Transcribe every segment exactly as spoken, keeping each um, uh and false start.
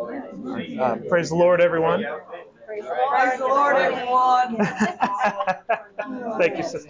Uh, praise the Lord, everyone. Praise the Lord, praise the Lord everyone. Thank you, sister.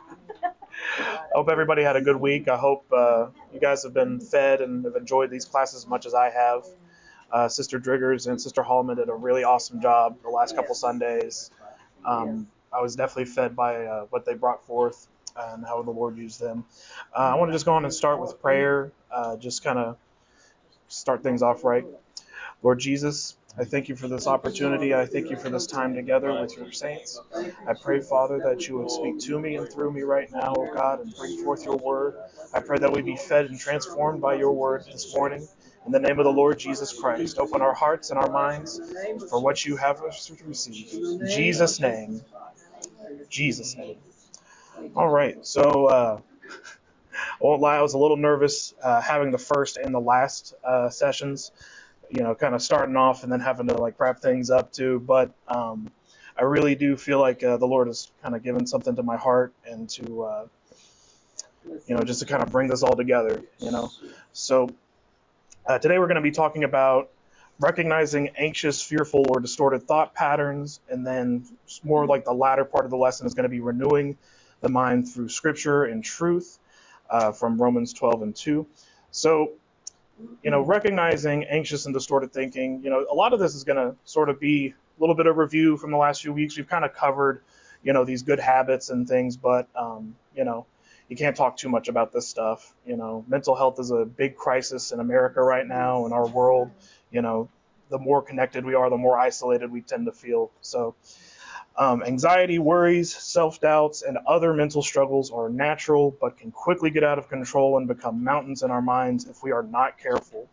I hope everybody had a good week. I hope uh, you guys have been fed and have enjoyed these classes as much as I have. Uh, Sister Driggers and Sister Hallman did a really awesome job the last couple Sundays. Um, I was definitely fed by uh, what they brought forth and how the Lord used them. Uh, I want to just go on and start with prayer, uh, just kind of start things off right. Lord Jesus, I thank you for this opportunity. I thank you for this time together with your saints. I pray, Father, that you would speak to me and through me right now, oh God, and bring forth your word. I pray that we be fed and transformed by your word this morning. In the name of the Lord Jesus Christ, open our hearts and our minds for what you have us to receive. In Jesus' name. Jesus' name. All right, so uh, I won't lie, I was a little nervous uh, having the first and the last uh, sessions. You know, kind of starting off and then having to like wrap things up too. But um, I really do feel like uh, the Lord has kind of given something to my heart and to, uh, you know, just to kind of bring this all together, you know. So uh, today we're going to be talking about recognizing anxious, fearful, or distorted thought patterns. And then more like the latter part of the lesson is going to be renewing the mind through scripture and truth uh, from Romans twelve and two. So You know, recognizing anxious and distorted thinking, you know, a lot of this is going to sort of be a little bit of review from the last few weeks. We've kind of covered, you know, these good habits and things, but, um, you know, you can't talk too much about this stuff. You know, mental health is a big crisis in America right now, in our world. You know, the more connected we are, the more isolated we tend to feel. So Um, anxiety, worries, self-doubts, and other mental struggles are natural, but can quickly get out of control and become mountains in our minds if we are not careful.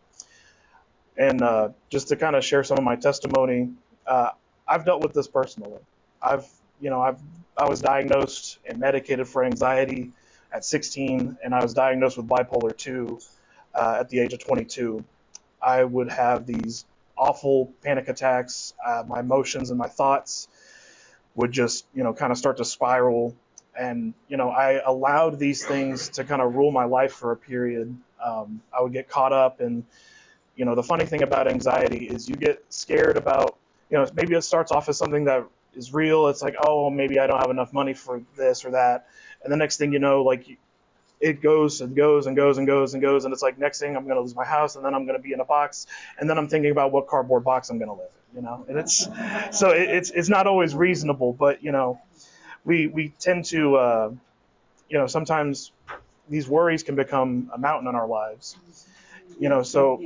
And uh, just to kind of share some of my testimony, uh, I've dealt with this personally. I've, you know, I've I was diagnosed and medicated for anxiety at sixteen, and I was diagnosed with bipolar two uh, at the age of twenty-two. I would have these awful panic attacks. Uh, my emotions and my thoughts would just, you know, kind of start to spiral. And, you know, I allowed these things to kind of rule my life for a period. Um, I would get caught up in, you know, the funny thing about anxiety is you get scared about, you know, maybe it starts off as something that is real. It's like, oh, maybe I don't have enough money for this or that. And the next thing you know, like it goes and goes and goes and goes and goes. And it's like, next thing I'm going to lose my house, and then I'm going to be in a box. And then I'm thinking about what cardboard box I'm going to live in, you know, and it's, so it, it's, it's not always reasonable, but, you know, we, we tend to, uh, you know, sometimes these worries can become a mountain in our lives, you know, so,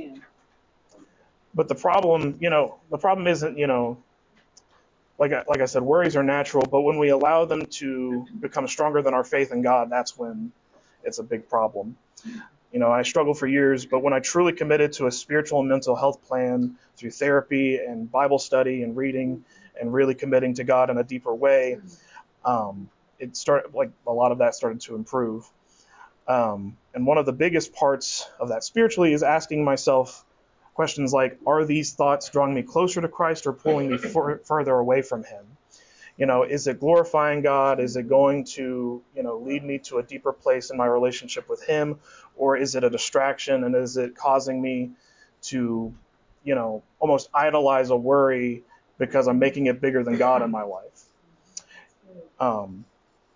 but the problem, you know, the problem isn't, you know, like I, like I said, worries are natural, but when we allow them to become stronger than our faith in God, that's when it's a big problem. You know, I struggled for years, but when I truly committed to a spiritual and mental health plan through therapy and Bible study and reading and really committing to God in a deeper way, um, it started, like a lot of that started to improve. Um, and one of the biggest parts of that spiritually is asking myself questions like, are these thoughts drawing me closer to Christ or pulling me for, further away from him? You know, is it glorifying God? Is it going to, you know, lead me to a deeper place in my relationship with him? Or is it a distraction, and is it causing me to, you know, almost idolize a worry because I'm making it bigger than God in my life? Um,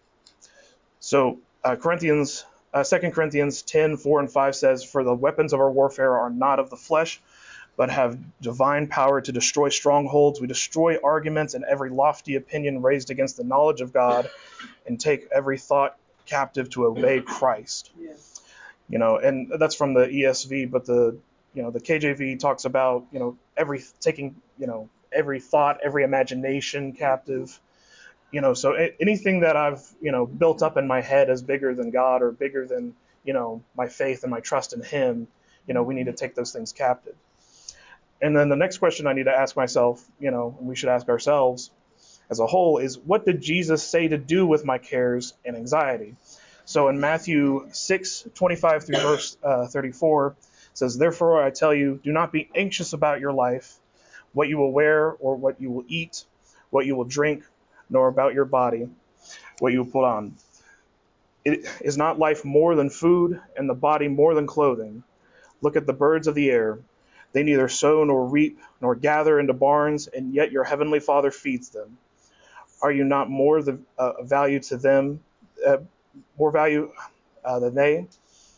so uh, Corinthians, uh, Second Corinthians ten, four and five says, for the weapons of our warfare are not of the flesh, but have divine power to destroy strongholds. We destroy arguments and every lofty opinion raised against the knowledge of God, and take every thought captive to obey Christ. You know, and that's from the E S V, but the, you know, the K J V talks about, you know, every taking, you know, every thought, every imagination captive. You know, so anything that I've, you know, built up in my head as bigger than God or bigger than, you know, my faith and my trust in him, you know, we need to take those things captive. And then the next question I need to ask myself, you know, and we should ask ourselves as a whole, is what did Jesus say to do with my cares and anxiety? So in Matthew six, twenty-five through verse uh, thirty-four, it says, therefore I tell you, do not be anxious about your life, what you will wear or what you will eat, what you will drink, nor about your body, what you will put on. It is not life more than food, and the body more than clothing? Look at the birds of the air. They neither sow nor reap nor gather into barns, and yet your heavenly Father feeds them. Are you not more the uh, value to them, uh, more value uh, than they?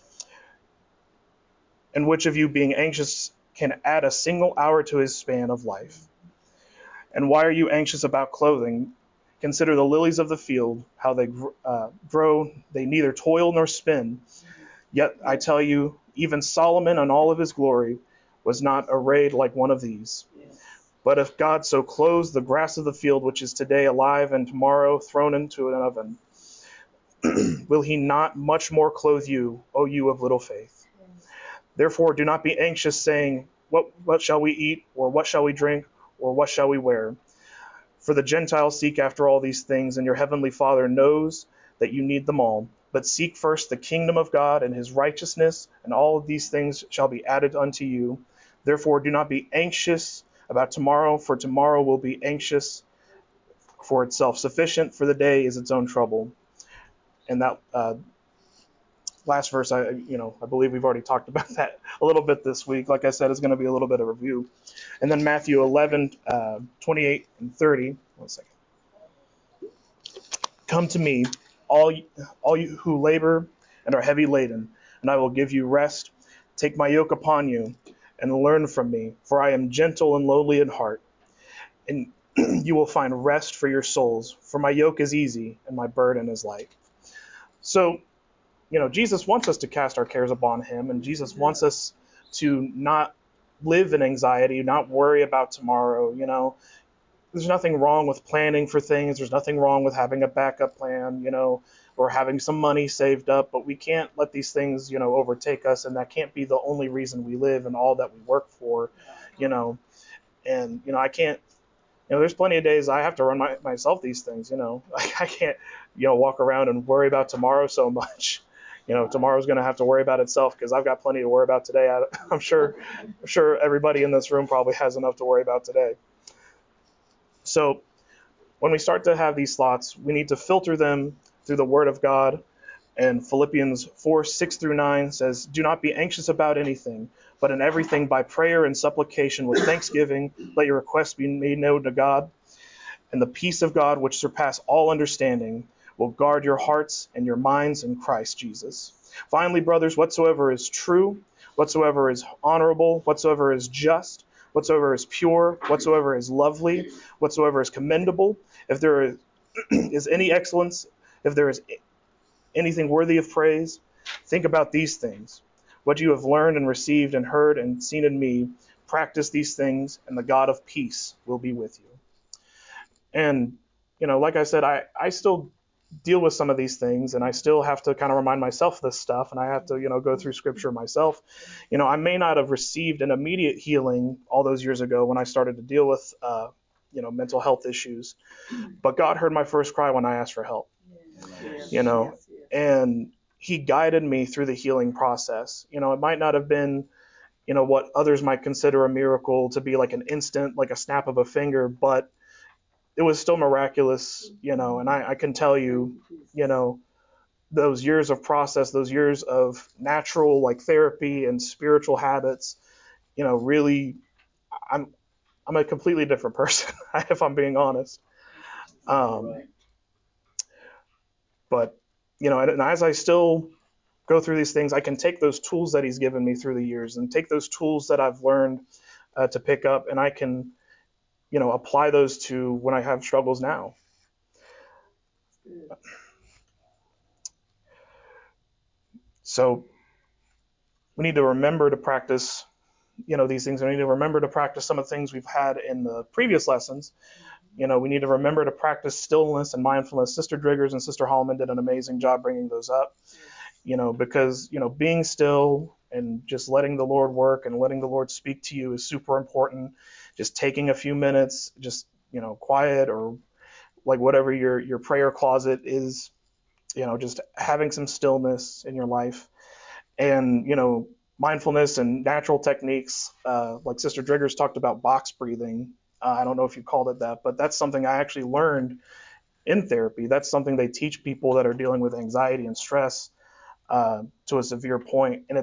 And which of you, being anxious, can add a single hour to his span of life? And why are you anxious about clothing? Consider the lilies of the field, how they uh, grow. They neither toil nor spin. Yet I tell you, even Solomon in all of his glory was not arrayed like one of these. But if God so clothes the grass of the field, which is today alive and tomorrow thrown into an oven, will he not much more clothe you, O you of little faith? Therefore do not be anxious, saying, What, what shall we eat, or what shall we drink, or what shall we wear? For the Gentiles seek after all these things, and your heavenly Father knows that you need them all. But seek first the kingdom of God and his righteousness, and all of these things shall be added unto you. Therefore do not be anxious about tomorrow, for tomorrow will be anxious for itself. Sufficient for the day is its own trouble. And that uh, last verse, I you know, I believe we've already talked about that a little bit this week. Like I said, it's going to be a little bit of review. And then Matthew eleven, uh, twenty-eight and thirty. One second. Come to me, all all you who labor and are heavy laden, and I will give you rest. Take my yoke upon you and learn from me, for I am gentle and lowly in heart, and you will find rest for your souls. For my yoke is easy and my burden is light. So, you know, Jesus wants us to cast our cares upon him, and Jesus wants us to not live in anxiety, not worry about tomorrow. You know, there's nothing wrong with planning for things. There's nothing wrong with having a backup plan, you know, or having some money saved up, but we can't let these things, you know, overtake us, and that can't be the only reason we live and all that we work for, you know. And, you know, I can't, you know, there's plenty of days I have to run my, myself these things, you know. Like I can't, you know, walk around and worry about tomorrow so much. You know, tomorrow's going to have to worry about itself because I've got plenty to worry about today. I, I'm sure, I'm sure everybody in this room probably has enough to worry about today. So when we start to have these thoughts, we need to filter them through the Word of God. And Philippians four, six through nine says, Do not be anxious about anything, but in everything by prayer and supplication with thanksgiving, let your requests be made known to God. And the peace of God, which surpass all understanding, will guard your hearts and your minds in Christ Jesus. Finally, brothers, whatsoever is true, whatsoever is honorable, whatsoever is just, whatsoever is pure, whatsoever is lovely, whatsoever is commendable, if there is any excellence, if there is anything worthy of praise, think about these things. What you have learned and received and heard and seen in me, practice these things, and the God of peace will be with you. And, you know, like I said, I, I still deal with some of these things, and I still have to kind of remind myself of this stuff, and I have to, you know, go through scripture myself. You know, I may not have received an immediate healing all those years ago when I started to deal with, uh, you know, mental health issues, but God heard my first cry when I asked for help, yes. you know, yes, yes. and he guided me through the healing process. You know, it might not have been, you know, what others might consider a miracle to be like an instant, like a snap of a finger, but it was still miraculous, you know, and I, I can tell you, you know, those years of process, those years of natural like therapy and spiritual habits, you know, really, I'm I'm a completely different person, if I'm being honest. Um, but, you know, and, and as I still go through these things, I can take those tools that he's given me through the years and take those tools that I've learned uh, to pick up, and I can, you know, apply those to when I have struggles now. So we need to remember to practice, you know, these things. We need to remember to practice some of the things we've had in the previous lessons. You know, we need to remember to practice stillness and mindfulness. Sister Driggers and Sister Hallman did an amazing job bringing those up, you know, because, you know, being still and just letting the Lord work and letting the Lord speak to you is super important. Just taking a few minutes, just, you know, quiet, or like whatever your, your prayer closet is, you know, just having some stillness in your life. And, you know, mindfulness and natural techniques, uh, like Sister Driggers talked about box breathing. Uh, I don't know if you called it that, but that's something I actually learned in therapy. That's something they teach people that are dealing with anxiety and stress uh, to a severe point. And it's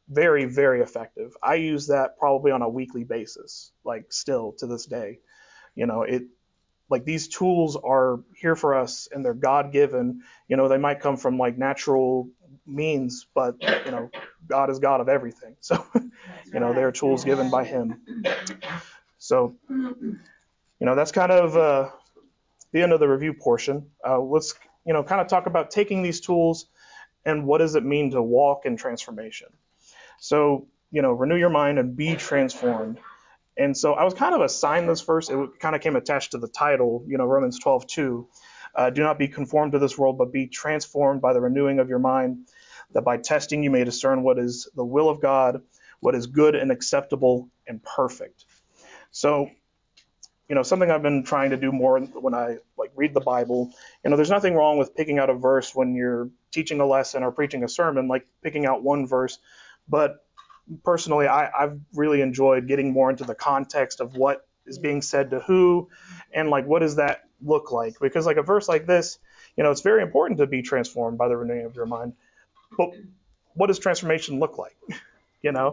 very, very effective. I use that probably on a weekly basis, like still to this day. You know, it like these tools are here for us and they're God given. You know, they might come from like natural means, but you know, God is God of everything. So, you know, they're tools given by Him. So, you know, that's kind of uh, the end of the review portion. Uh, let's, you know, kind of talk about taking these tools and what does it mean to walk in transformation. So, you know, renew your mind and be transformed. And so I was kind of assigned this verse. It kind of came attached to the title, you know, Romans twelve two. Uh, Do not be conformed to this world, but be transformed by the renewing of your mind, that by testing you may discern what is the will of God, what is good and acceptable and perfect. So, you know, something I've been trying to do more when I like read the Bible. You know, there's nothing wrong with picking out a verse when you're teaching a lesson or preaching a sermon, like picking out one verse. But personally, I, I've really enjoyed getting more into the context of what is being said to who, and like what does that look like? Because like a verse like this, you know, it's very important to be transformed by the renewing of your mind. But what does transformation look like? You know?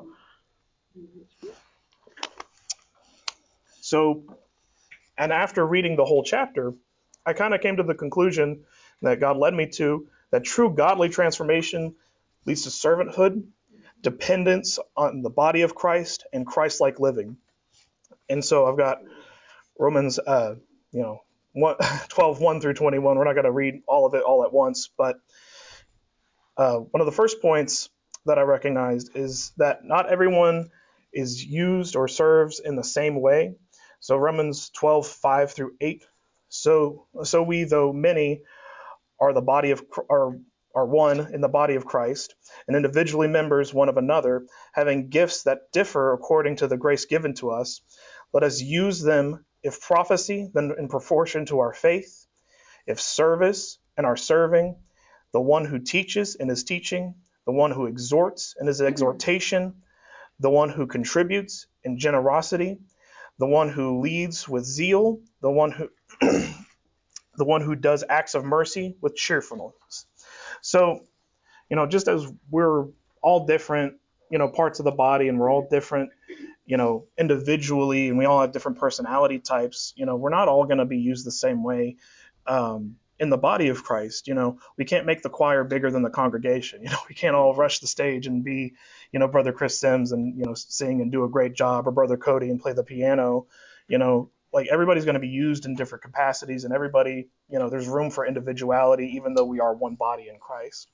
So, and after reading the whole chapter, I kind of came to the conclusion that God led me to that true godly transformation leads to servanthood, dependence on the body of Christ, and Christ-like living. And so I've got Romans, uh, you know, twelve one through twenty-one. We're not going to read all of it all at once, but uh, one of the first points that I recognized is that not everyone is used or serves in the same way. So Romans twelve five through eight. So so we, though many, are the body of are are one in the body of Christ, and individually members one of another, having gifts that differ according to the grace given to us. Let us use them. If prophecy, then in proportion to our faith. If service, in our serving. The one who teaches in his teaching. The one who exhorts in his exhortation. The one who contributes in generosity. The one who leads with zeal. The one who the one who does acts of mercy with cheerfulness. So, you know, just as we're all different, you know, parts of the body, and we're all different, you know, individually, and we all have different personality types, you know, we're not all going to be used the same way um, in the body of Christ. You know, we can't make the choir bigger than the congregation. You know, we can't all rush the stage and be, you know, Brother Chris Sims and, you know, sing and do a great job, or Brother Cody and play the piano. You know, like everybody's going to be used in different capacities, and everybody, you know, there's room for individuality, even though we are one body in Christ.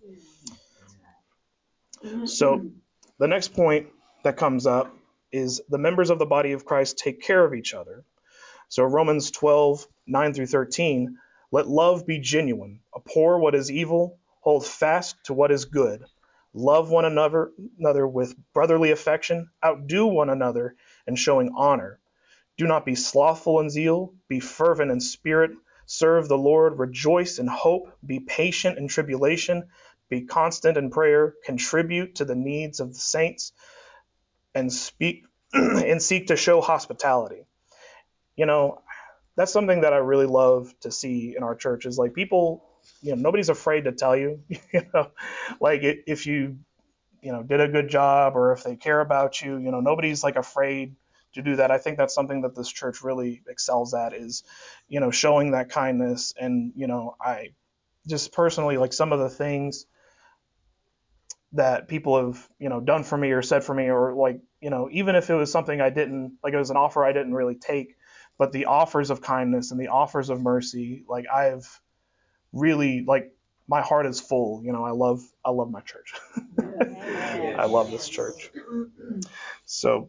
So the next point that comes up is the members of the body of Christ take care of each other. So Romans twelve nine through thirteen, let love be genuine, abhor what is evil, hold fast to what is good, love one another, another with brotherly affection, outdo one another in showing honor. Do not be slothful in zeal, be fervent in spirit, serve the Lord, rejoice in hope, be patient in tribulation, be constant in prayer, contribute to the needs of the saints, and speak and seek to show hospitality. You know, that's something that I really love to see in our church is like people, you know, nobody's afraid to tell you, you know, like if you, you know, did a good job, or if they care about you, you know, nobody's like afraid to do that. I think that's something that this church really excels at is, you know, showing that kindness. And, you know, I just personally like some of the things that people have, you know, done for me or said for me, or like, you know, even if it was something I didn't, like it was an offer I didn't really take, but the offers of kindness and the offers of mercy, like I've really, like my heart is full. You know, I love, I love my church. I love this church. So,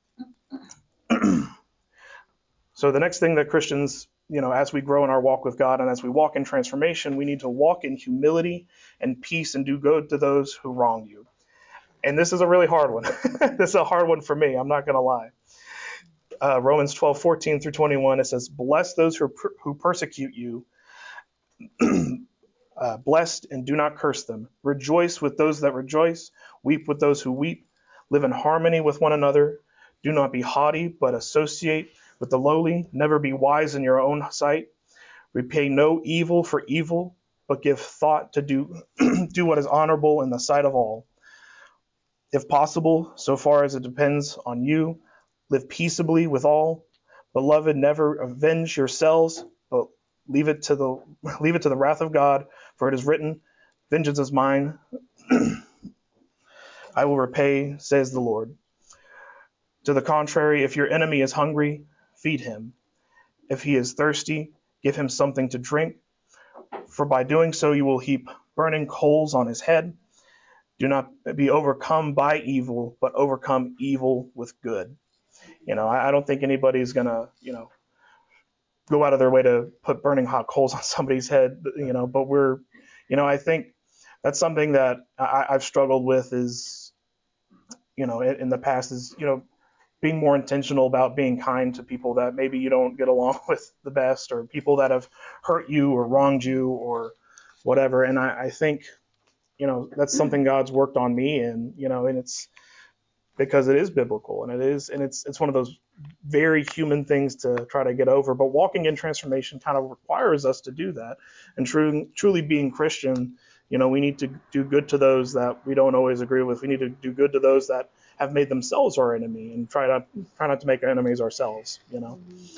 so the next thing that Christians, you know, as we grow in our walk with God and as we walk in transformation, we need to walk in humility and peace and do good to those who wrong you. And this is a really hard one. This is a hard one for me. I'm not going to lie. Uh, Romans twelve fourteen through twenty-one, it says, bless those who, per- who persecute you. uh, blessed and do not curse them. Rejoice with those that rejoice. Weep with those who weep. Live in harmony with one another. Do not be haughty, but associate with the lowly. Never be wise in your own sight. Repay no evil for evil, but give thought to do, do what is honorable in the sight of all. If possible, so far as it depends on you, live peaceably with all. Beloved, never avenge yourselves, but leave it to the leave it to the wrath of God, for it is written, vengeance is mine, I will repay, says the Lord. To the contrary, if your enemy is hungry, feed him. If he is thirsty, give him something to drink, for by doing so you will heap burning coals on his head. Do not be overcome by evil, but overcome evil with good. You know, I, I don't think anybody's gonna, you know, go out of their way to put burning hot coals on somebody's head, you know, but we're, you know, I think that's something that I, I've struggled with is, you know, in, in the past is, you know, being more intentional about being kind to people that maybe you don't get along with the best, or people that have hurt you or wronged you or whatever. And I, I think, you know, that's something God's worked on me in, you know, and it's because it is biblical and it is, and it's, it's one of those very human things to try to get over. But walking in transformation kind of requires us to do that. And true, truly being Christian, you know, we need to do good to those that we don't always agree with. We need to do good to those that have made themselves our enemy, and try not try not to make our enemies ourselves, you know.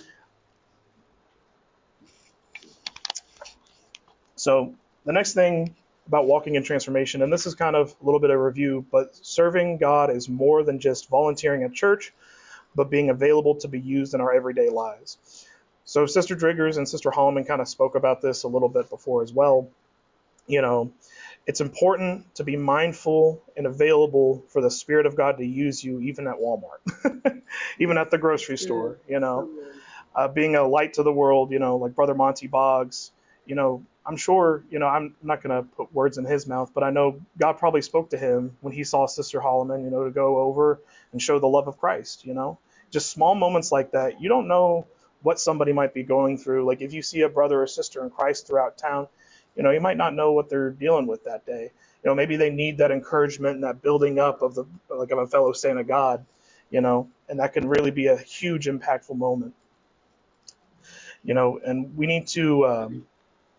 So the next thing about walking in transformation, and this is kind of a little bit of review, but serving God is more than just volunteering at church, but being available to be used in our everyday lives. So Sister Driggers and Sister Holloman kind of spoke about this a little bit before as well. You know, it's important to be mindful and available for the Spirit of God to use you, even at Walmart, even at the grocery store, you know, uh, being a light to the world, you know, like Brother Monty Boggs, you know, I'm sure, you know, I'm not going to put words in his mouth, but I know God probably spoke to him when he saw Sister Holloman, you know, to go over and show the love of Christ, you know, just small moments like that. You don't know what somebody might be going through. Like if you see a brother or sister in Christ throughout town, you know, you might not know what they're dealing with that day. You know, maybe they need that encouragement and that building up of the, like of a fellow saint of God, you know, and that can really be a huge impactful moment, you know, and we need to um,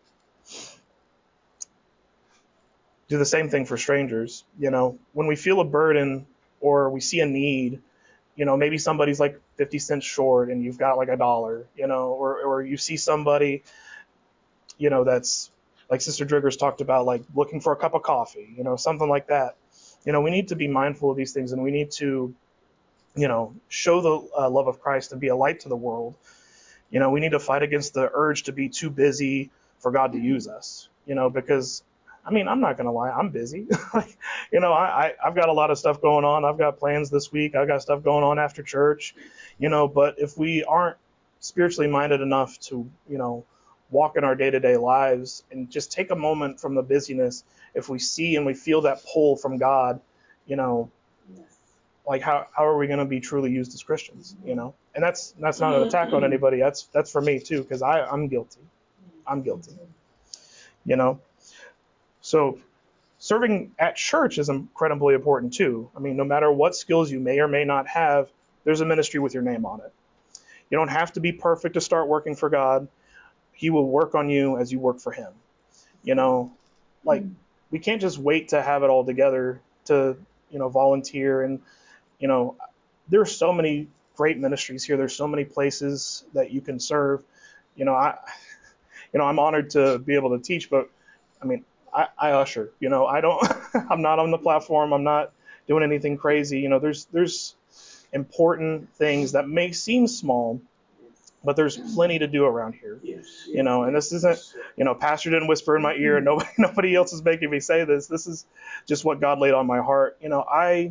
do the same thing for strangers. You know, when we feel a burden or we see a need, you know, maybe somebody's like fifty cents short and you've got like a dollar, you know, or, or you see somebody, you know, that's like Sister Driggers talked about, like looking for a cup of coffee, you know, something like that. You know, we need to be mindful of these things, and we need to, you know, show the uh, love of Christ and be a light to the world. You know, we need to fight against the urge to be too busy for God to use us, you know, because, I mean, I'm not going to lie, I'm busy. Like, you know, I, I, I've got a lot of stuff going on. I've got plans this week. I've got stuff going on after church, you know, but if we aren't spiritually minded enough to, you know, walk in our day-to-day lives and just take a moment from the busyness, if we see and we feel that pull from God, you know, like how, how are we going to be truly used as Christians, you know? And that's that's not an attack on anybody. That's that's for me too, because I I'm guilty. I'm guilty. You know. So serving at church is incredibly important too. I mean, no matter what skills you may or may not have, there's a ministry with your name on it. You don't have to be perfect to start working for God. He will work on you as you work for him. You know, like we can't just wait to have it all together to, you know, volunteer. And, you know, there are so many great ministries here. There's so many places that you can serve. You know, I, you know, I'm honored to be able to teach, but I mean, I, I usher, you know, I don't, I'm not on the platform. I'm not doing anything crazy. You know, there's, there's important things that may seem small, but there's plenty to do around here, you know, and this isn't, you know, pastor didn't whisper in my ear. Nobody, nobody else is making me say this. This is just what God laid on my heart. You know, I,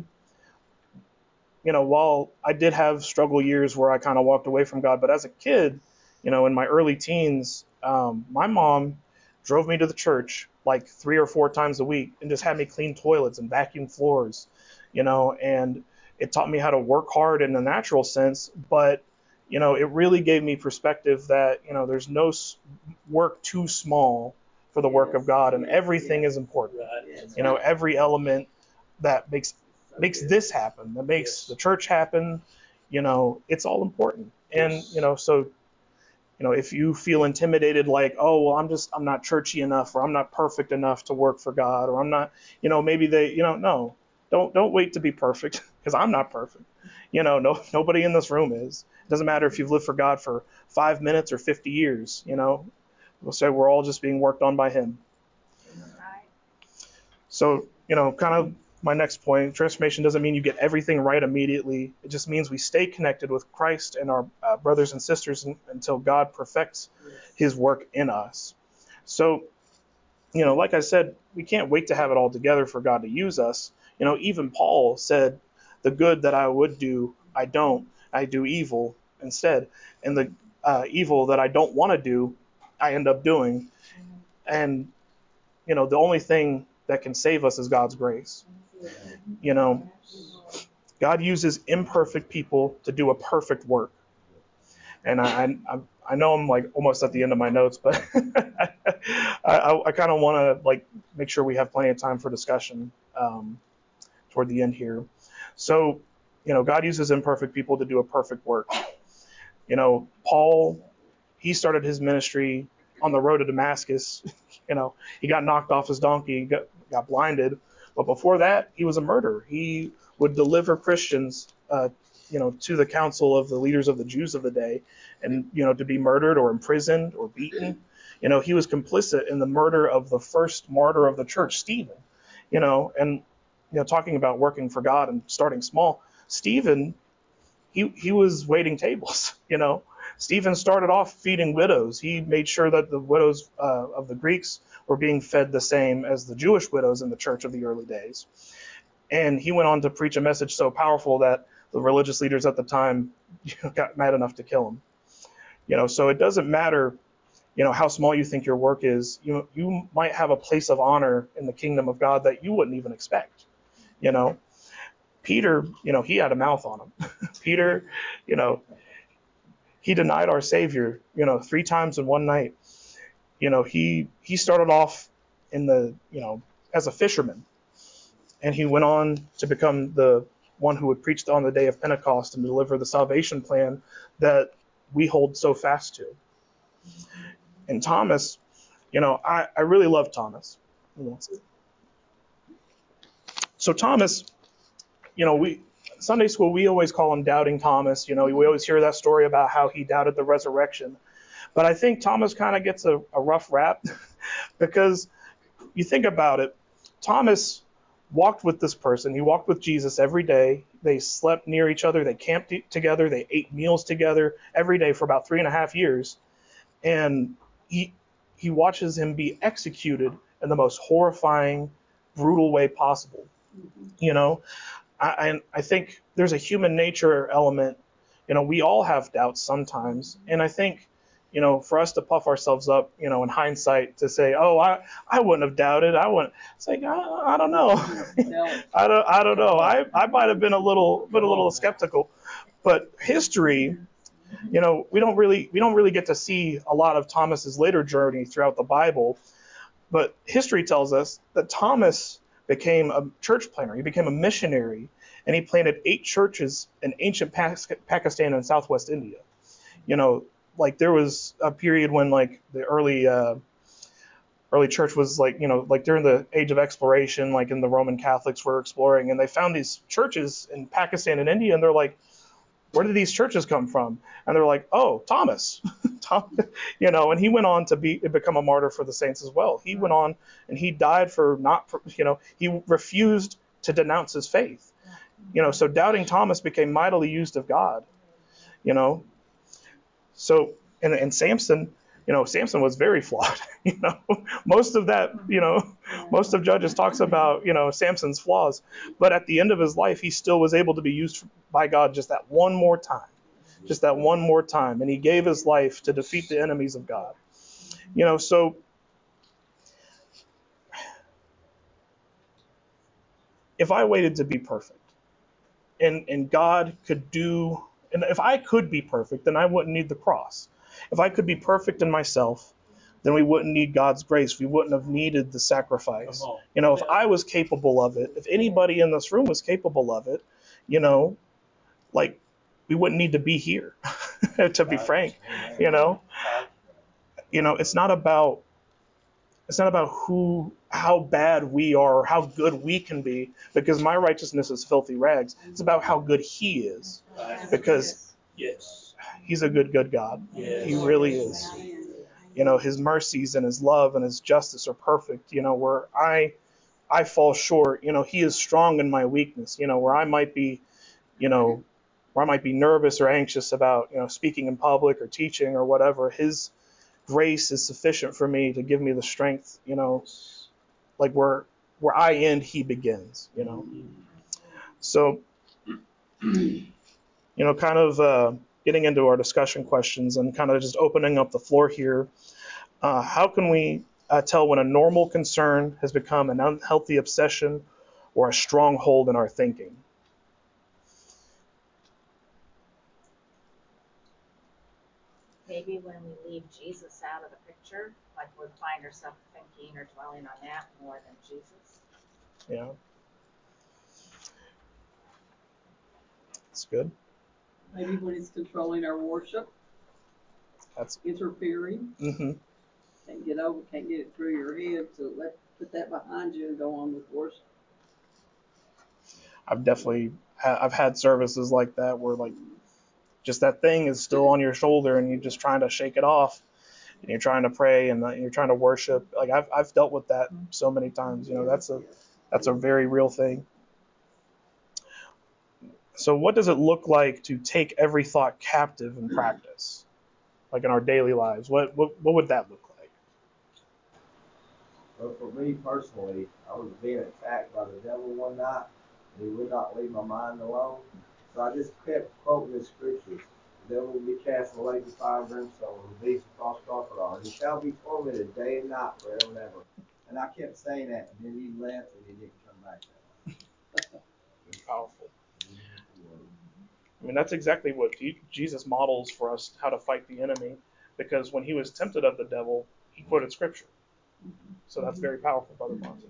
you know, while I did have struggle years where I kind of walked away from God, but as a kid, you know, in my early teens, um, my mom drove me to the church like three or four times a week and just had me clean toilets and vacuum floors, you know, and it taught me how to work hard in the natural sense, but you know, it really gave me perspective that, you know, there's no work too small for the work of God, and everything is important. You know, every element that makes makes this happen, that makes the church happen, you know, it's all important. And, you know, so, you know, if you feel intimidated, like, oh, well, I'm just, I'm not churchy enough, or I'm not perfect enough to work for God, or I'm not, you know, maybe they, you know, no. Don't don't wait to be perfect, because I'm not perfect. You know, no nobody in this room is. It doesn't matter if you've lived for God for five minutes or fifty years. You know, we'll say we're all just being worked on by Him. So, you know, kind of my next point, transformation doesn't mean you get everything right immediately. It just means we stay connected with Christ and our uh, brothers and sisters in, until God perfects His work in us. So, you know, like I said, we can't wait to have it all together for God to use us. You know, even Paul said, the good that I would do, I don't. I do evil instead. And the uh, evil that I don't want to do, I end up doing. And, you know, the only thing that can save us is God's grace. You know, God uses imperfect people to do a perfect work. And I, I, I know I'm like almost at the end of my notes, but I, I, I kind of want to like make sure we have plenty of time for discussion um, toward the end here. So, you know, God uses imperfect people to do a perfect work. You know, Paul, he started his ministry on the road to Damascus. You know, he got knocked off his donkey, got, got blinded. But before that, he was a murderer. He would deliver Christians, uh, you know, to the council of the leaders of the Jews of the day, and, you know, to be murdered or imprisoned or beaten. You know, he was complicit in the murder of the first martyr of the church, Stephen. You know, and, you know, talking about working for God and starting small, Stephen, he he was waiting tables. You know, Stephen started off feeding widows. He made sure that the widows uh, of the Greeks were being fed the same as the Jewish widows in the church of the early days. And he went on to preach a message so powerful that the religious leaders at the time, you know, got mad enough to kill him. You know, so it doesn't matter, you know, how small you think your work is. You you might have a place of honor in the kingdom of God that you wouldn't even expect. You know, Peter, you know, he had a mouth on him. Peter, you know, he denied our Savior, you know, three times in one night. You know, he he started off in the, you know, as a fisherman, and he went on to become the one who would preach on the day of Pentecost and deliver the salvation plan that we hold so fast to. And Thomas, you know, I, I really love Thomas. So Thomas, you know, we Sunday school, we always call him Doubting Thomas. You know, we always hear that story about how he doubted the resurrection. But I think Thomas kind of gets a, a rough rap because you think about it, Thomas walked with this person. He walked with Jesus every day. They slept near each other. They camped together. They ate meals together every day for about three and a half years. And he he watches him be executed in the most horrifying, brutal way possible. You know, I, I think there's a human nature element. You know, we all have doubts sometimes. And I think, you know, for us to puff ourselves up, you know, in hindsight to say, oh, I, I wouldn't have doubted. I wouldn't. It's like, I, I don't know. I don't I don't know. I, I might have been a little been a little skeptical. But history, you know, we don't really we don't really get to see a lot of Thomas's later journey throughout the Bible. But history tells us that Thomas became a church planter. He became a missionary, and he planted eight churches in ancient Pakistan and Southwest India. You know, like there was a period when like the early uh, early church was like, you know, like during the age of exploration, like in the Roman Catholics were exploring, and they found these churches in Pakistan and India, and they're like, where did these churches come from? And they're like, oh, Thomas, Tom, you know, and he went on to be become a martyr for the saints as well. He went on and he died for not, for, you know, he refused to denounce his faith, you know, so doubting Thomas became mightily used of God, you know. So, and, and Samson, you know, Samson was very flawed, you know, most of that, you know, most of Judges talks about, you know, Samson's flaws, but at the end of his life, he still was able to be used by God just that one more time, just that one more time. And he gave his life to defeat the enemies of God, you know, so if I waited to be perfect and, and God could do, and if I could be perfect, then I wouldn't need the cross. If I could be perfect in myself, then we wouldn't need God's grace. We wouldn't have needed the sacrifice. You know, if I was capable of it, if anybody in this room was capable of it, you know, like we wouldn't need to be here, to be frank, you know. You know, it's not about it's not about who how bad we are, or how good we can be, because my righteousness is filthy rags. It's about how good He is, because Yes. He's a good, good God. Yes. He really is. You know, His mercies and His love and His justice are perfect. You know, where I I fall short, you know, He is strong in my weakness. You know, where I might be, you know, where I might be nervous or anxious about, you know, speaking in public or teaching or whatever, His grace is sufficient for me to give me the strength, you know, like where where I end, He begins, you know. So, you know, kind of uh, getting into our discussion questions and kind of just opening up the floor here. Uh, how can we uh, tell when a normal concern has become an unhealthy obsession or a stronghold in our thinking? Maybe when we leave Jesus out of the picture, like we find ourselves thinking or dwelling on that more than Jesus. Yeah, that's good. Maybe when it's controlling our worship, That's interfering, mm-hmm. can't get over, can't get it through your head, so let put that behind you and go on with worship. I've definitely ha- I've had services like that where like just that thing is still on your shoulder and you're just trying to shake it off and you're trying to pray and uh, you're trying to worship. Like I've I've dealt with that so many times. You know, that's a that's a very real thing. So what does it look like to take every thought captive in practice, like in our daily lives? What what what would that look like? Well, for me personally, I was being attacked by the devil one night, and he would not leave my mind alone. So I just kept quoting the scriptures. The devil will be cast in the lake of fire and brimstone, and the beast of false prophet are, and he shall be tormented day and night forever and ever. And I kept saying that, and then he left, and he didn't come back that way. Powerful. I mean, that's exactly what Jesus models for us how to fight the enemy, because when he was tempted of the devil, he quoted scripture. So that's very powerful, Brother Monty.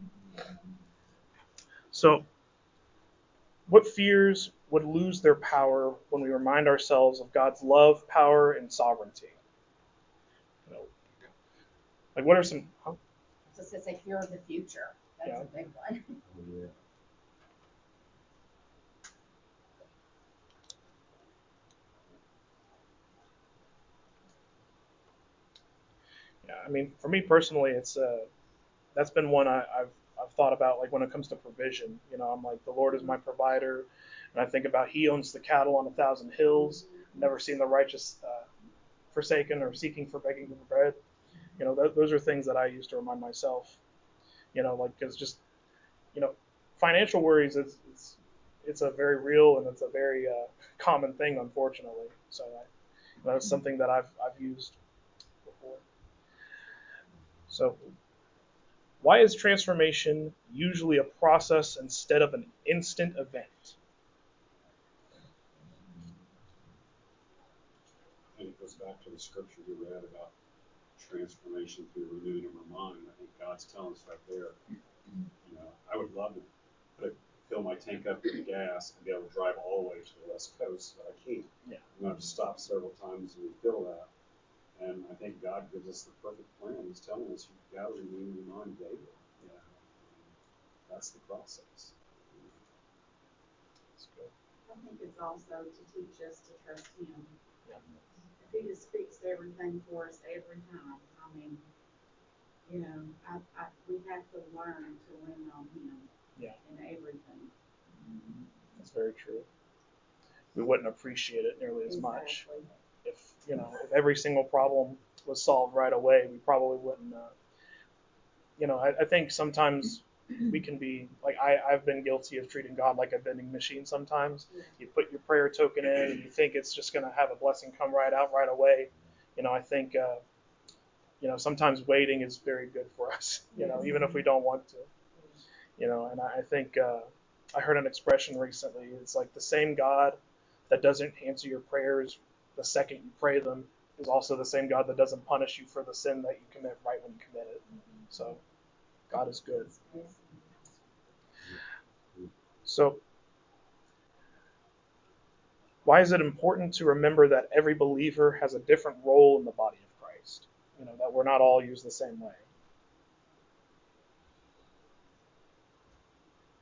So, what fears would lose their power when we remind ourselves of God's love, power, and sovereignty? You know, like what are some? Huh? So it's a fear of the future. That's Yeah. a big one. Yeah. Yeah, I mean, for me personally, it's uh, that's been one I, I've I've thought about. Like when it comes to provision, you know, I'm like the Lord is my provider, and I think about He owns the cattle on a thousand hills. Never seen the righteous uh, forsaken or seeking for begging for bread. You know, th- those are things that I used to remind myself. You know, like because just you know, financial worries is it's, it's a very real and it's a very uh, common thing, unfortunately. So I, that's something that I've I've used before. So why is transformation usually a process instead of an instant event? And it goes back to the scripture we read about transformation through the renewing of our mind. I think God's telling us right there. You know, I would love to put a, fill my tank up with gas and be able to drive all the way to the West Coast, but I can't. Yeah. I'm going to have to stop several times and refill that. And I think God gives us the perfect plan. He's telling us you've got to renew your mind daily. You know, that's the process. That's good. I think it's also to teach us to trust Him. Yeah. If He just speaks everything for us every time, I mean, you know, I, I, we have to learn to lean on Him Yeah. in everything. That's very true. We wouldn't appreciate it nearly as much Exactly. if you know if every single problem was solved right away. We probably wouldn't. Uh, you know, I, I think sometimes we can be like I, I've been guilty of treating God like a vending machine sometimes. Yeah. You put your prayer token in and you think it's just going to have a blessing come right out right away. You know, I think, uh, you know, sometimes waiting is very good for us, you know, even if we don't want to. You know, and I, I think uh, I heard an expression recently. It's like the same God that doesn't answer your prayers the second you pray them is also the same God that doesn't punish you for the sin that you commit right when you commit it. So God is good. So why is it important to remember that every believer has a different role in the body of Christ? You know, that we're not all used the same way.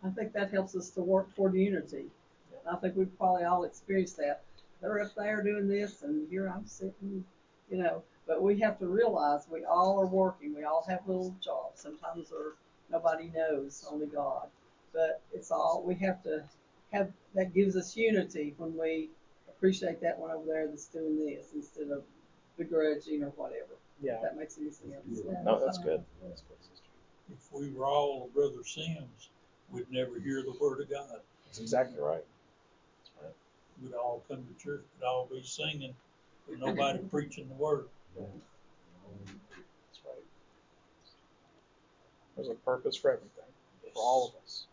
I think that helps us to work toward unity. I think we've probably all experienced that. They're up there doing this, and here I'm sitting, you know. But we have to realize we all are working. We all have little jobs. Sometimes or nobody knows, only God. But it's all we have to have. That gives us unity when we appreciate that one over there that's doing this instead of begrudging or whatever. Yeah. If that makes any sense. No, that's good. That's good, sister. If we were all Brother Sims, we'd never hear the word of God. That's exactly right. That's right. We'd all come to church, we'd all be singing, but nobody preaching the word. Yeah. That's right. There's a purpose for everything, for all of us.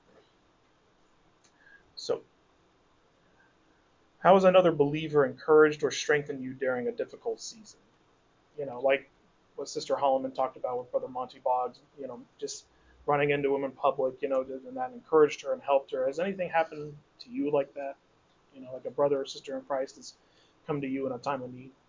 So, how has another believer encouraged or strengthened you during a difficult season? You know, like what Sister Holloman talked about with Brother Monty Boggs, you know, just running into him in public, you know, and that encouraged her and helped her. Has anything happened to you like that? You know, like a brother or sister in Christ has come to you in a time of need?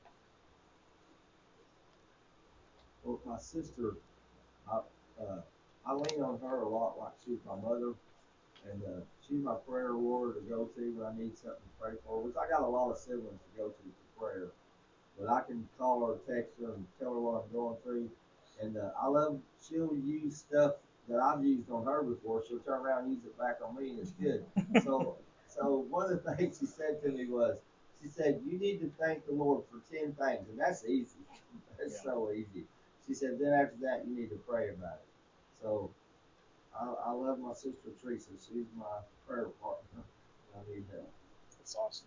Well, my sister, I, uh, I lean on her a lot like she's my mother, and uh, she's my prayer warrior to go to when I need something to pray for, which I got a lot of siblings to go to for prayer. But I can call her, text her, and tell her what I'm going through. And uh, I love, she'll use stuff that I've used on her before. She'll turn around and use it back on me, and it's good. so, so one of the things she said to me was, she said, you need to thank the Lord for ten things, and that's easy. That's yeah. so easy. She said, then after that, you need to pray about it. So, I, I love my sister Teresa. She's my prayer partner. I need help. That's awesome.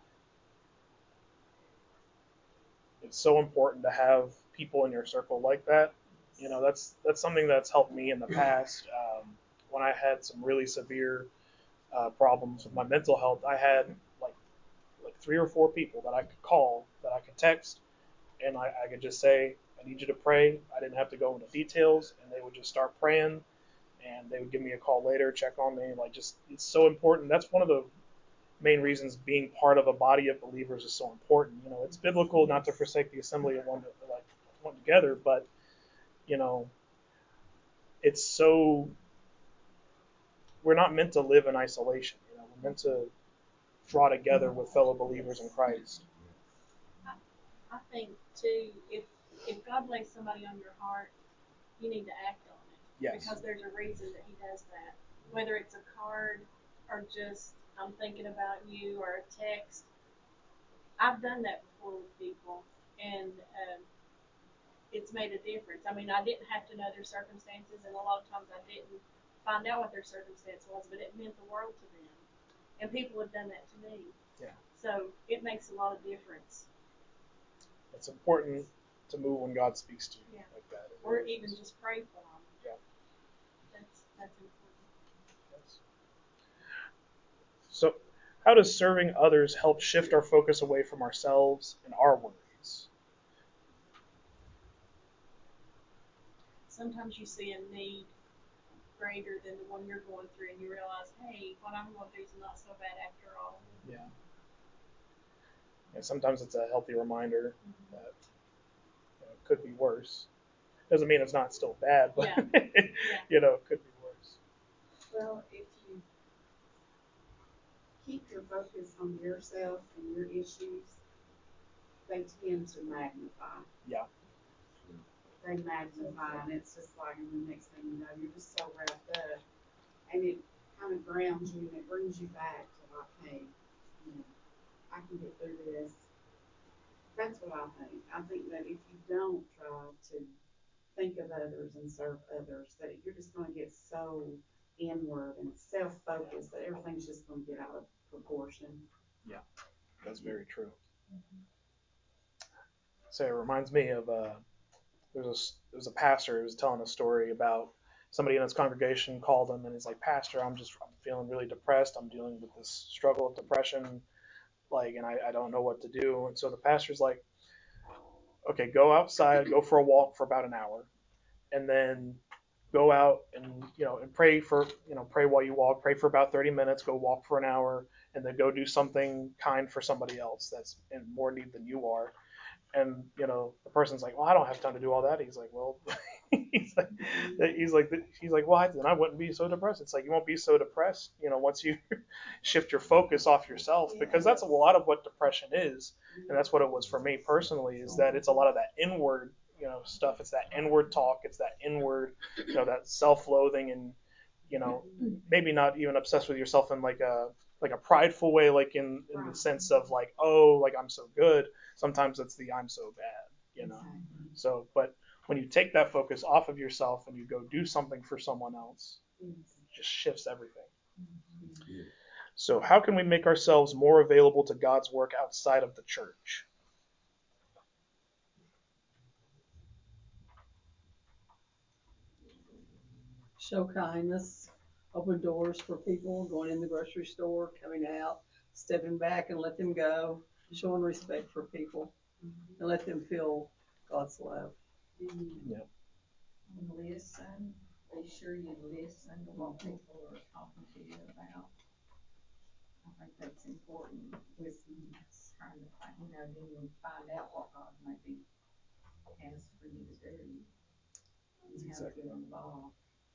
It's so important to have people in your circle like that. You know, that's that's something that's helped me in the past. Um, when I had some really severe uh, problems with my mental health, I had like like three or four people that I could call, that I could text, and I, I could just say, I need you to pray. I didn't have to go into details, and they would just start praying, and they would give me a call later, check on me. Like, just, it's so important. That's one of the main reasons being part of a body of believers is so important. You know, it's biblical not to forsake the assembly of one, like one together, but you know, it's so, we're not meant to live in isolation. You know, we're meant to draw together with fellow believers in Christ. I think too, if if God lays somebody on your heart, you need to act on it. Yes. Because there's a reason that He does that. Whether it's a card or just I'm thinking about you or a text. I've done that before with people, and um, it's made a difference. I mean, I didn't have to know their circumstances, and a lot of times I didn't find out what their circumstance was, but it meant the world to them. And people have done that to me. Yeah. So it makes a lot of difference. It's important to move when God speaks to you yeah. like that. Or even just pray for them. Yeah. That's that's important. Yes. So, how does serving others help shift our focus away from ourselves and our worries? Sometimes you see a need greater than the one you're going through, and you realize, hey, what I'm going through is not so bad after all. Yeah. And sometimes it's a healthy reminder mm-hmm. that you know, it could be worse. Doesn't mean it's not still bad, but yeah. Yeah. you know, it could be worse. Well, if you keep your focus on yourself and your issues, they tend to magnify. Yeah. They magnify, and it's just like, and the next thing you know, you're just so wrapped up, and it kind of grounds you, and it brings you back to like, hey, you know, I can get through this. That's what I think. I think that if you don't try to think of others and serve others, that you're just going to get so inward and self-focused that everything's just going to get out of proportion. Yeah, that's very true. Mm-hmm. So it reminds me of uh, there's a there's a pastor who was telling a story about somebody in his congregation called him and he's like, Pastor, I'm just I'm feeling really depressed. I'm dealing with this struggle of depression, like, and I, I don't know what to do. And so the pastor's like, okay, go outside, go for a walk for about an hour, and then go out and you know and pray for you know pray while you walk, pray for about thirty minutes, go walk for an hour, and then go do something kind for somebody else that's in more need than you are. And you know the person's like, well, I don't have time to do all that. He's like, well, he's like, he's like, he's like, why? Then I wouldn't be so depressed. It's like you won't be so depressed, you know, once you shift your focus off yourself, because that's a lot of what depression is, and that's what it was for me personally. Is that it's a lot of that inward, you know, stuff. It's that inward talk. It's that inward, you know, that self-loathing, and you know, maybe not even obsessed with yourself in like a like a prideful way, like in in the sense of like, oh, like I'm so good. Sometimes it's the I'm so bad, you know. So, but when you take that focus off of yourself and you go do something for someone else, it just shifts everything. So how can we make ourselves more available to God's work outside of the church? Show kindness, open doors for people, going in the grocery store, coming out, stepping back and let them go, showing respect for people, and let them feel God's love. Yeah. Listen, be sure you listen to what people are talking to you about. I think that's important. Listening, trying to find, you know, then you find out what God maybe has for you to do. And how to get involved.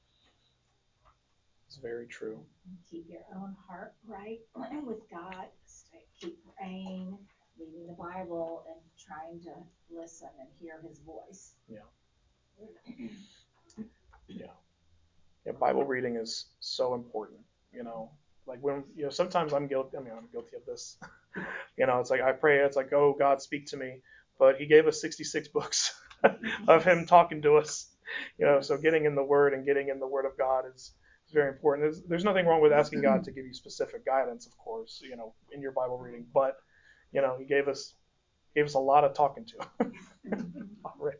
It's very true. Keep your own heart right with God. Stay, keep praying, reading the Bible, and trying to listen and hear His voice. Yeah. Yeah. Yeah. Bible reading is so important. You know, like when you know sometimes I'm guilty. I mean, I'm guilty of this. You know, it's like I pray. It's like, oh God, speak to me. But He gave us sixty-six books of Him talking to us. You know, so getting in the Word and getting in the Word of God is. It's very important. There's, there's nothing wrong with asking God to give you specific guidance, of course, you know, in your Bible reading. But, you know, He gave us gave us a lot of talking to already.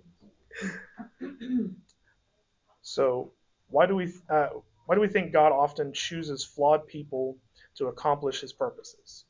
So why do we uh, why do we think God often chooses flawed people to accomplish His purposes?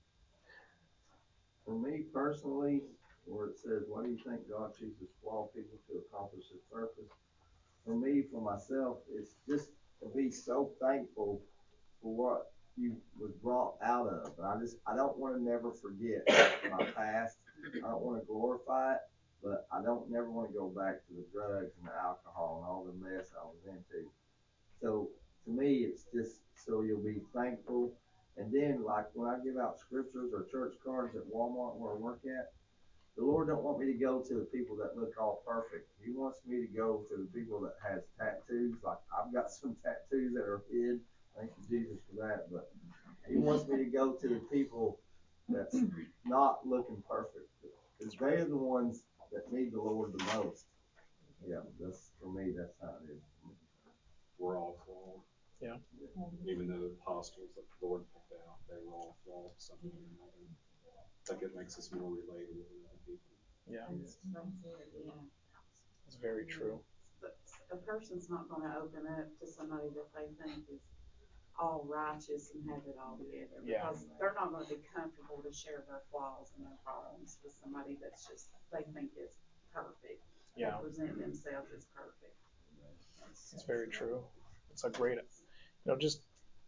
For me personally, where it says, why do you think God chooses flawed people to accomplish His purpose? For me, for myself, it's just to be so thankful for what you was brought out of. I just, I don't want to never forget my past. I don't want to glorify it, but I don't never want to go back to the drugs and the alcohol and all the mess I was into. So to me, it's just so you'll be thankful. And then, like when I give out scriptures or church cards at Walmart where I work at, the Lord don't want me to go to the people that look all perfect. He wants me to go to the people that has tattoos. Like I've got some tattoos that are hid. Thank you, Jesus, for that. But He wants me to go to the people that's not looking perfect. Because they're the ones that need the Lord the most. Yeah, that's for me, that's how it is. We're all flawed. Yeah. Even though the apostles that the Lord picked out, they were all flawed something or another. I think it makes us more relatable to other people. Yeah. That's right there, yeah. It's very true. But a person's not gonna open up to somebody that they think is all righteous and have it all together. Yeah. Because they're not gonna be comfortable to share their flaws and their problems with somebody that's just, they think is perfect. Yeah. They present themselves as perfect. It's very true. It's a great, you know, just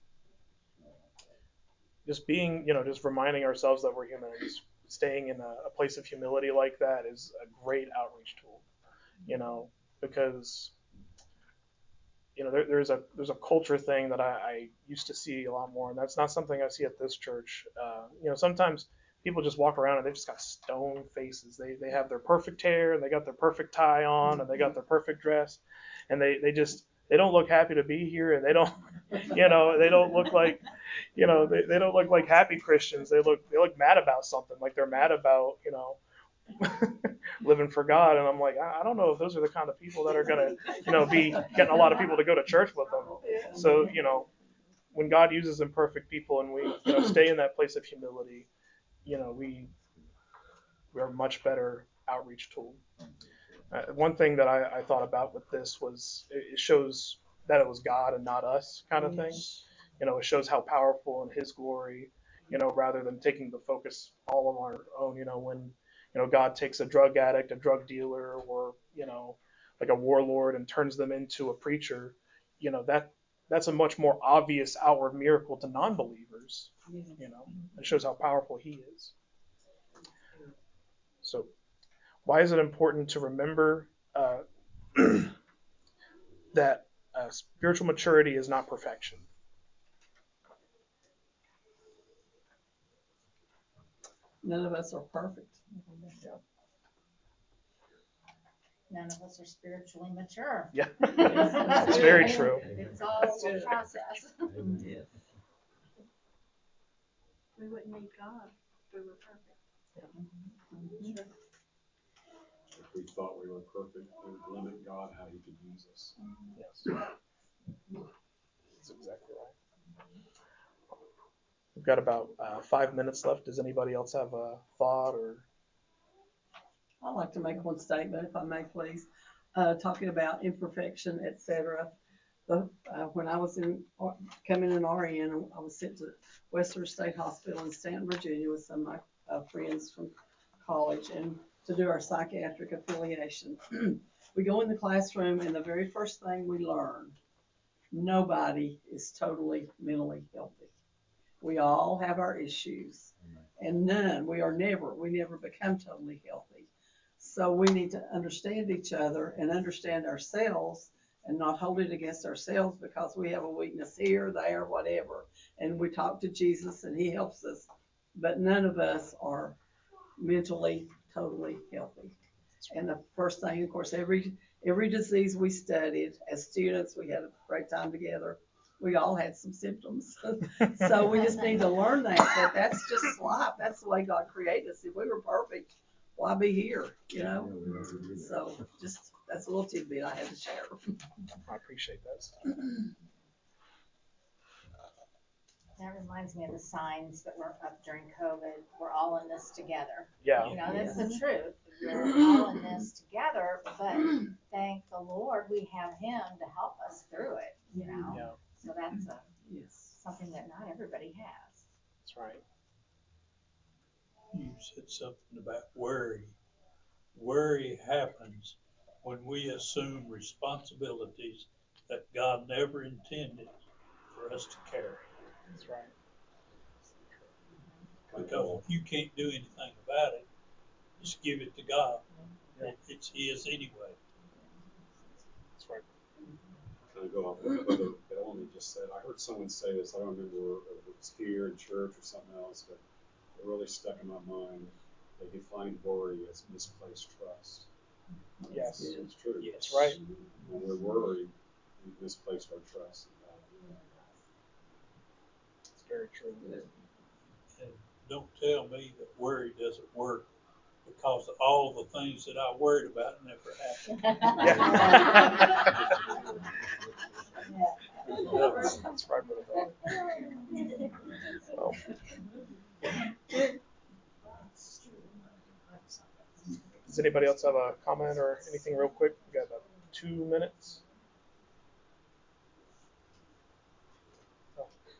just being, you know, just reminding ourselves that we're human and just staying in a, a place of humility like that is a great outreach tool, you know, because, you know, there, there's a there's a culture thing that I, I used to see a lot more, and that's not something I see at this church. Uh, you know, sometimes people just walk around and they've just got stone faces. They they have their perfect hair and they got their perfect tie on and they got their perfect dress, and they they just they don't look happy to be here, and they don't, you know, they don't look like, you know, they, they don't look like happy Christians. They look they look mad about something, like they're mad about, you know, living for God. And I'm like, I, I don't know if those are the kind of people that are gonna, you know, be getting a lot of people to go to church with them. So, you know, when God uses imperfect people and we, you know, stay in that place of humility, you know, we we're a much better outreach tool. Uh, one thing that I, I thought about with this was it, it shows that it was God and not us kind of thing. You know, it shows how powerful in His glory, you know, rather than taking the focus all on our own. You know, when, you know, God takes a drug addict, a drug dealer, or, you know, like a warlord and turns them into a preacher, you know, that that's a much more obvious outward miracle to non-believers. You know, it shows how powerful He is. So why is it important to remember uh, that uh, spiritual maturity is not perfection. None of us are perfect. None of us are spiritually mature. Yeah, that's very true. It's all a process. Yes. We wouldn't need God if we were perfect. Yeah. If we thought we were perfect, it would limit God how he could use us. Yes. That's exactly right. We've got about uh, five minutes left. Does anybody else have a thought or? I'd like to make one statement, if I may, please. Uh, talking about imperfection, et cetera. The, uh, when I was in coming in R N, I was sent to Western State Hospital in Stanton, Virginia, with some of my uh, friends from college, and to do our psychiatric affiliation. We go in the classroom, and the very first thing we learn, nobody is totally mentally healthy. We all have our issues, and none, we are never, we never become totally healthy. So we need to understand each other and understand ourselves and not hold it against ourselves because we have a weakness here, there, whatever. And we talk to Jesus and he helps us, but none of us are mentally totally healthy. And the first thing, of course, every every disease we studied as students, we had a great time together. We all had some symptoms. So we just need to learn that, that that's just life. That's the way God created us. If we were perfect, why be here, you know? So just, that's a little tidbit I had to share. I appreciate that. That reminds me of the signs that were up during COVID. We're all in this together. Yeah. You know, that's the truth. We're all in this together, but thank the Lord we have him to help us through it, you know? Yeah. So that's a, Yes. something that not everybody has. That's right. You said something about worry. Worry happens when we assume responsibilities that God never intended for us to carry. That's right. Because if you can't do anything about it, just give it to God. Yeah. It's his anyway. That's right. Kind of go off what Brother Bellamy just said. I heard someone say this. I don't remember if it was here in church or something else, but it really stuck in my mind. They defined worry as misplaced trust. Yes. It's true. That's right. When we're worried, we've misplaced our trust in God. It's very true. And don't tell me that worry doesn't work, because all the things that I worried about never happened. Yeah. That's, that's right, Brother Bell. Well, does anybody else have a comment or anything real quick? We got about two minutes. Oh.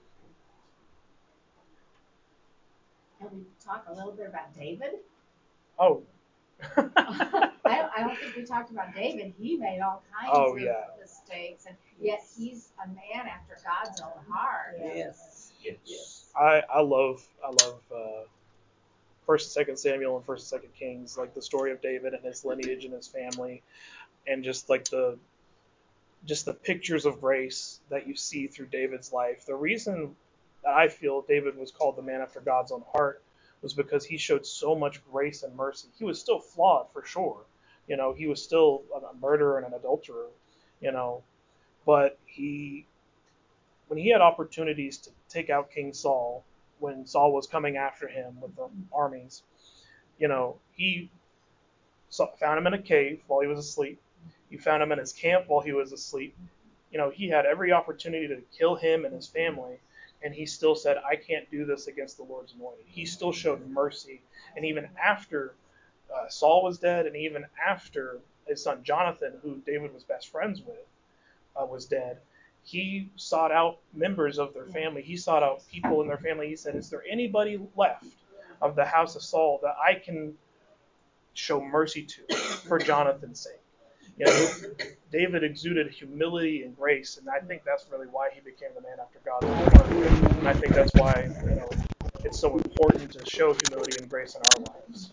Can we talk a little bit about David? Oh. I, I don't think we talked about David. He made all kinds Oh, of yeah. mistakes, and yet he's a man after God's own heart. Yes. Yes. I, I love I love uh, First and Second Samuel and First and Second Kings, like the story of David and his lineage and his family, and just like the just the pictures of grace that you see through David's life. The reason that I feel David was called the man after God's own heart was because he showed so much grace and mercy. He was still flawed for sure. You know, he was still a murderer and an adulterer, you know, but he, when he had opportunities to take out King Saul, when Saul was coming after him with the armies, you know, he saw, found him in a cave while he was asleep. He found him in his camp while he was asleep. You know, he had every opportunity to kill him and his family, and he still said, I can't do this against the Lord's anointed. He still showed mercy. And even after uh, Saul was dead, and even after his son Jonathan, who David was best friends with, uh, was dead, he sought out members of their family. He sought out people in their family. He said, is there anybody left of the house of Saul that I can show mercy to for Jonathan's sake? You know, David exuded humility and grace, and I think that's really why he became the man after God's own heart. And I think that's why, you know, it's so important to show humility and grace in our lives.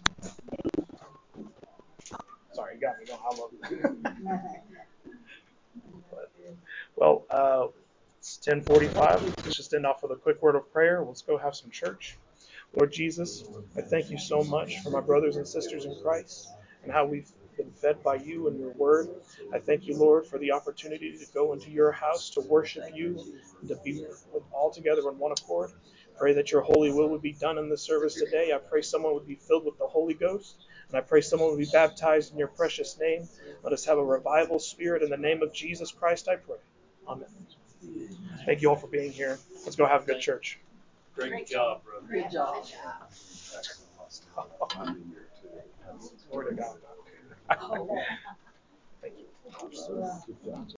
Sorry, you got me. No, I love it. But Well, uh, it's ten forty-five. Let's just end off with a quick word of prayer. Let's go have some church. Lord Jesus, I thank you so much for my brothers and sisters in Christ and how we've been fed by you and your word. I thank you, Lord, for the opportunity to go into your house to worship you and to be all together in one accord. Pray that your holy will would be done in this service today. I pray someone would be filled with the Holy Ghost, and I pray someone would be baptized in your precious name. Let us have a revival spirit in the name of Jesus Christ, I pray. Amen. Thank you all for being here. Let's go have a good church. Great, Great job, brother. Good job. I'm in here too. Glory to God. Oh. Thank you.